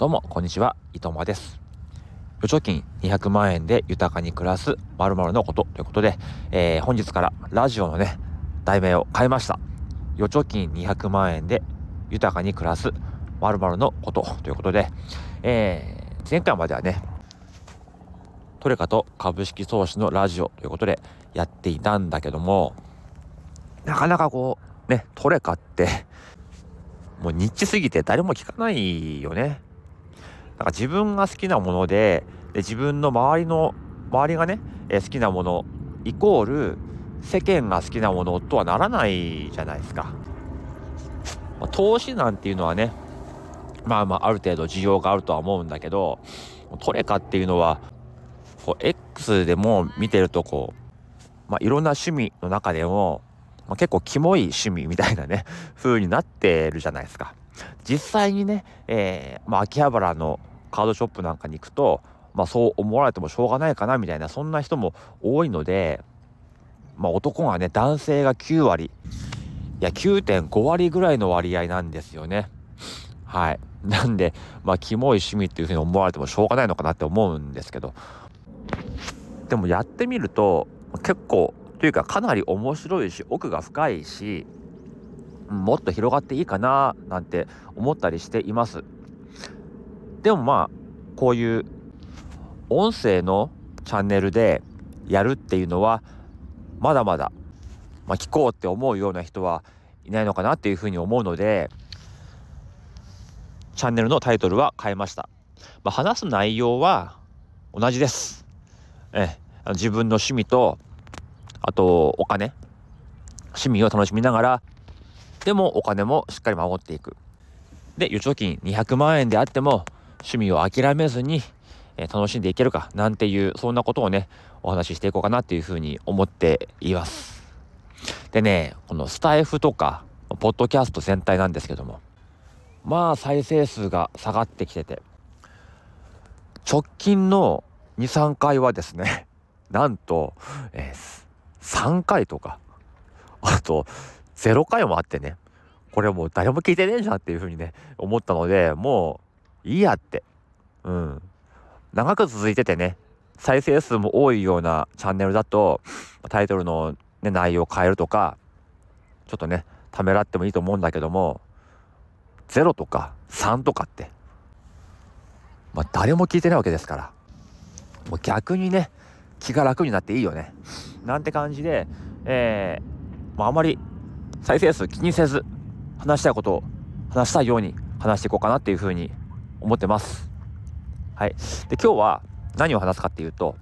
どうもこんにちは、伊藤間です。預貯金200万円で豊かに暮らす〇〇のことということで、本日からラジオのね題名を変えました。預貯金200万円で豊かに暮らす〇〇のことということで、前回まではねトレカと株式投資のラジオということでやっていたんだけども、なかなかこうねトレカってもうニッチすぎて誰も聞かないよね。なんか自分が好きなもので、自分の周りがね、好きなものイコール世間が好きなものとはならないじゃないですか。投資なんていうのはね、ある程度需要があるとは思うんだけど、トレカっていうのはこう X でも見てるといろんな趣味の中でも、結構キモい趣味みたいなね風になってるじゃないですか。実際にね、秋葉原のカードショップなんかに行くと、そう思われてもしょうがないかなみたいな、そんな人も多いので、男がね男性が9割いや 9.5 割ぐらいの割合なんですよね。はい。なんでキモい趣味っていう風に思われてもしょうがないのかなって思うんですけど、でもやってみると結構というかかなり面白いし奥が深いし、もっと広がっていいかななんて思ったりしています。でもこういう音声のチャンネルでやるっていうのはまだまだ、聞こうって思うような人はいないのかなっていうふうに思うので、チャンネルのタイトルは変えました。話す内容は同じです。自分の趣味とあとお金、趣味を楽しみながらでもお金もしっかり守っていく。で預貯金200万円であっても趣味を諦めずに楽しんでいけるかなんていう、そんなことをねお話ししていこうかなっていうふうに思っています。でね、このスタイフとかポッドキャスト全体なんですけども、再生数が下がってきてて、直近の 2,3 回はですねなんと、3回とかあと0回もあってね、これもう誰も聞いてねえじゃんっていうふうにね思ったので、もういいやって、長く続いててね再生数も多いようなチャンネルだとタイトルの、内容を変えるとかちょっとねためらってもいいと思うんだけども、0とか3とかって誰も聞いてないわけですから、もう逆にね気が楽になっていいよねなんて感じで、あまり再生数気にせず話したいことを話したいように話していこうかなっていうふうに思ってます。はい。で今日は何を話すかっていうと、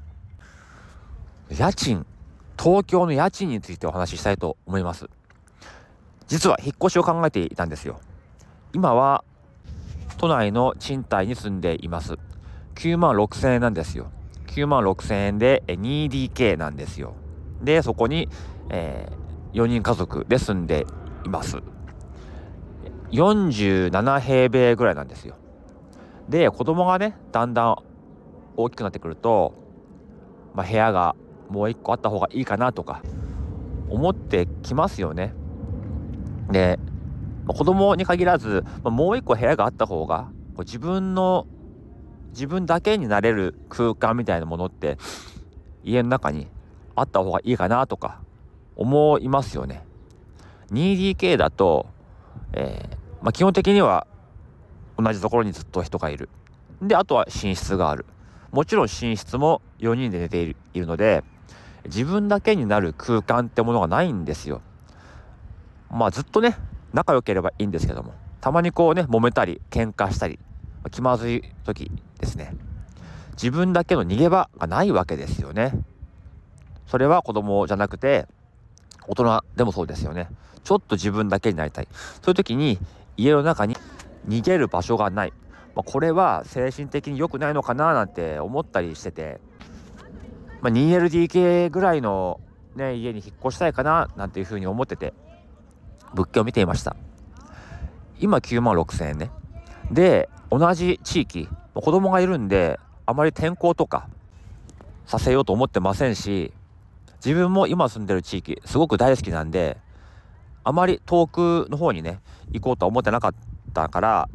東京の家賃についてお話ししたいと思います。実は引っ越しを考えていたんですよ。今は都内の賃貸に住んでいます。9万6千円なんですよ。9万6千円で 2DK なんですよ。でそこに、4人家族で住んでいます。47平米ぐらいなんですよ。で子供がねだんだん大きくなってくると、部屋がもう一個あった方がいいかなとか思ってきますよね。で、子供に限らず、もう一個部屋があった方がこう自分だけになれる空間みたいなものって家の中にあった方がいいかなとか思いますよね。2DK だと、基本的には同じところにずっと人がいる。であとは寝室がある。もちろん寝室も4人で寝ているので自分だけになる空間ってものがないんですよ。ずっとね仲良ければいいんですけども、たまにこうね揉めたり喧嘩したり気まずい時ですね、自分だけの逃げ場がないわけですよね。それは子供じゃなくて大人でもそうですよね。ちょっと自分だけになりたい、そういう時に家の中に逃げる場所がない、これは精神的に良くないのかななんて思ったりしてて、2LDK ぐらいの、家に引っ越したいかななんていうふうに思ってて物件を見ていました。今9万6千円ね。で同じ地域、子供がいるんであまり転校とかさせようと思ってませんし、自分も今住んでる地域すごく大好きなんであまり遠くの方にね行こうとは思ってなかったから、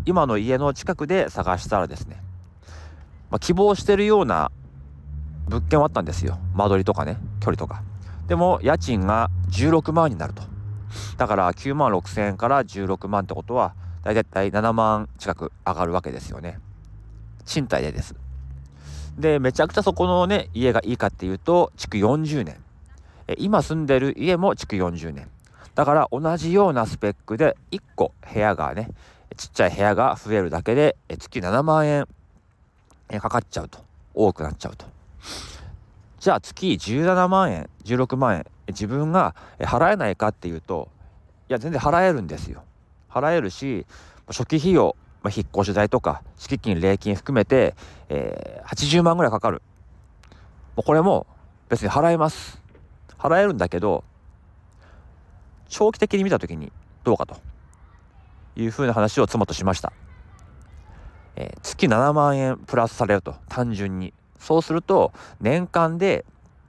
今の家の近くで探したらですね、希望してるような物件はあったんですよ。間取りとかね、距離とか。でも家賃が16万になると。だから9万6千円から16万ってことはだいたい7万近く上がるわけですよね。賃貸でです。でめちゃくちゃそこのね家がいいかっていうと築40年、今住んでる家も築40年だから、同じようなスペックで1個部屋がね、ちっちゃい部屋が増えるだけで月7万円かかっちゃうと、多くなっちゃうと。じゃあ月17万円16万円自分が払えないかっていうと、いや全然払えるんですよ。払えるし、初期費用、引っ越し代とか敷金礼金含めて、80万ぐらいかかる。これも別に払えます。払えるんだけど、長期的に見た時にどうかというふうな話を妻としました。月7万円プラスされると、単純にそうすると年間で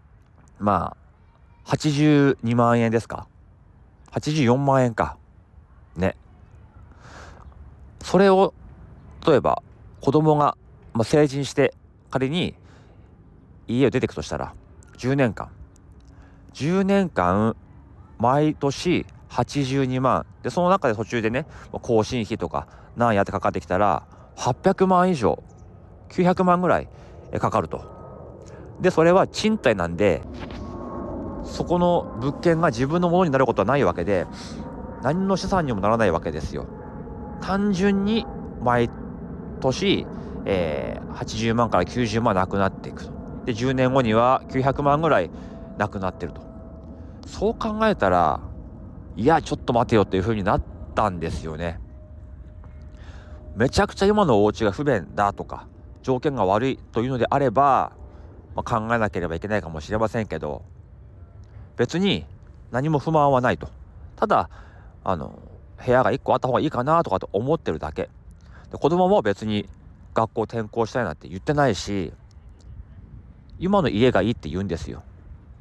82万円ですか、84万円かね。それを例えば子供が、成人して仮に家を出てくとしたら10年間毎年82万で、その中で途中でね更新費とかなんやってかかってきたら800万以上900万ぐらいかかると。でそれは賃貸なんで、そこの物件が自分のものになることはないわけで、何の資産にもならないわけですよ。単純に毎年、80万から90万なくなっていくと。で10年後には900万ぐらいなくなってると。そう考えたら、いやちょっと待てよっていう風になったんですよね。めちゃくちゃ今のお家が不便だとか条件が悪いというのであれば、考えなければいけないかもしれませんけど、別に何も不満はないと。ただ部屋が1個あった方がいいかなとかと思ってるだけで、子供も別に学校転校したいなんて言ってないし、今の家がいいって言うんですよ。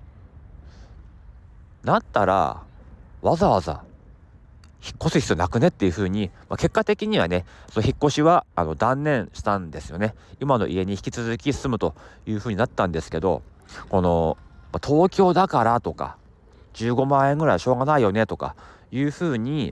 なったらわざわざ引っ越す必要なくねっていう風に、結果的にはね、その引っ越しは断念したんですよね。今の家に引き続き住むという風になったんですけど、この東京だからとか15万円ぐらいはしょうがないよねとかいう風に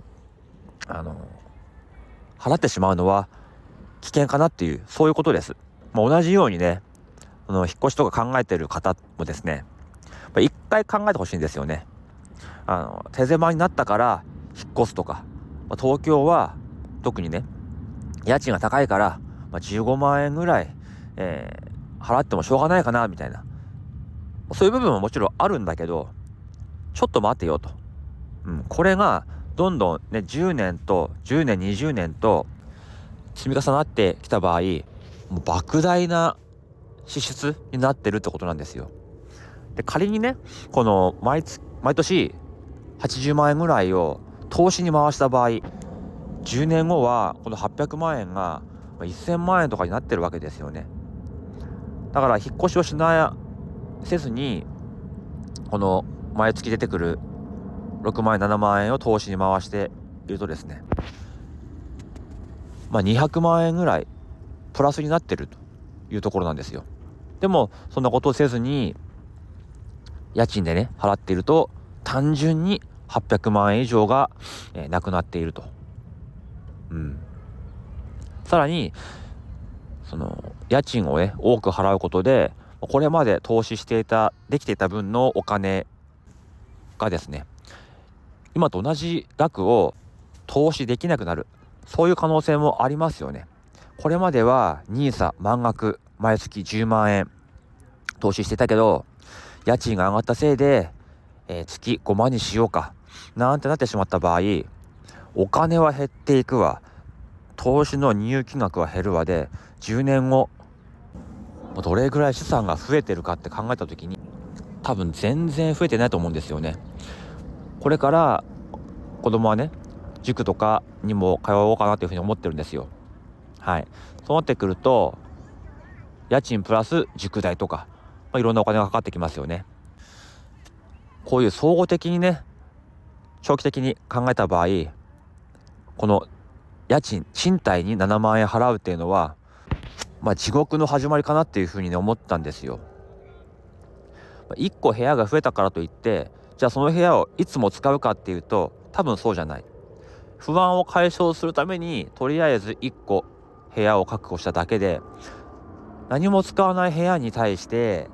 払ってしまうのは危険かなっていう、そういうことです。同じようにね、引っ越しとか考えてる方もですね、一回考えてほしいんですよね。手狭になったから引っ越すとか、東京は特にね家賃が高いから、15万円ぐらい、払ってもしょうがないかなみたいな、そういう部分ももちろんあるんだけど、ちょっと待てよと、これがどんどんね10年20年と積み重なってきた場合、もう莫大な支出になってるってことなんですよ。で仮にねこの毎年80万円ぐらいを投資に回した場合、10年後はこの800万円が1000万円とかになってるわけですよね。だから引っ越しをせずにこの毎月出てくる6万円7万円を投資に回しているとですね、200万円ぐらいプラスになってるというところなんですよ。でもそんなことをせずに家賃でね払っていると、単純に800万円以上が、なくなっていると。さらにその家賃をね多く払うことで、これまで投資してできていた分のお金がですね、今と同じ額を投資できなくなる、そういう可能性もありますよね。これまでは NISA 満額毎月10万円投資してたけど、家賃が上がったせいで、月5万にしようかなんてなってしまった場合、お金は減っていくわ、投資の入金額は減るわで、10年後どれぐらい資産が増えてるかって考えた時に、多分全然増えてないと思うんですよね。これから子供はね塾とかにも通おうかなというふうに思ってるんですよ。そうなってくると家賃プラス塾代とか、いろんなお金がかかってきますよね。こういう総合的にね長期的に考えた場合、この家賃賃貸に7万円払うっていうのは、地獄の始まりかなっていうふうにね思ったんですよ。1個部屋が増えたからといって、じゃあその部屋をいつも使うかっていうと多分そうじゃない。不安を解消するためにとりあえず1個部屋を確保しただけで、何も使わない部屋に対して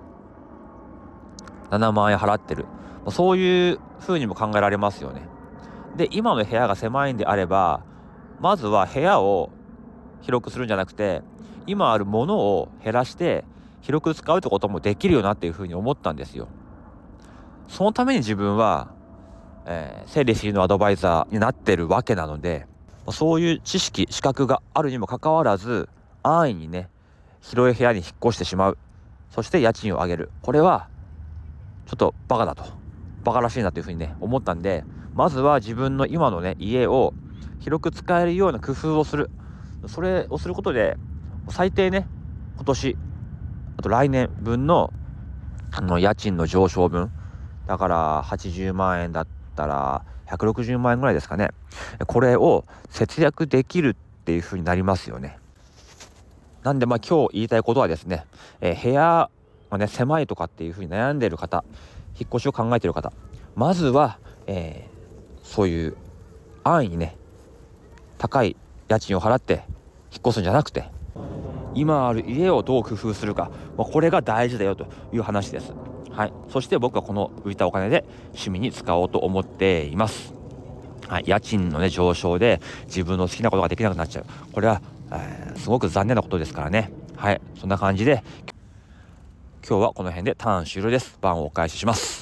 7万円払ってる、そういう風にも考えられますよね。で、今の部屋が狭いんであれば、まずは部屋を広くするんじゃなくて、今あるものを減らして広く使うってこともできるよなっていう風に思ったんですよ。そのために自分は、整理収納アドバイザーになってるわけなので、そういう知識資格があるにもかかわらず、安易にね広い部屋に引っ越してしまう、そして家賃を上げる、これはちょっとバカだと、バカらしいなというふうにね思ったんで、まずは自分の今のね家を広く使えるような工夫をする。それをすることで最低ね、今年あと来年分の家賃の上昇分だから80万円だったら160万円ぐらいですかね、これを節約できるっていう風になりますよね。なんで今日言いたいことはですね、部屋がね狭いとかっていう風に悩んでいる方、引っ越しを考えている方、まずは、そういう安易にね高い家賃を払って引っ越すんじゃなくて、今ある家をどう工夫するか、これが大事だよという話です。はい、そして僕はこの浮いたお金で趣味に使おうと思っています。はい、家賃のね上昇で自分の好きなことができなくなっちゃう、これは、すごく残念なことですからね。はい、そんな感じで今日はこの辺でターン終了です。番をお返しします。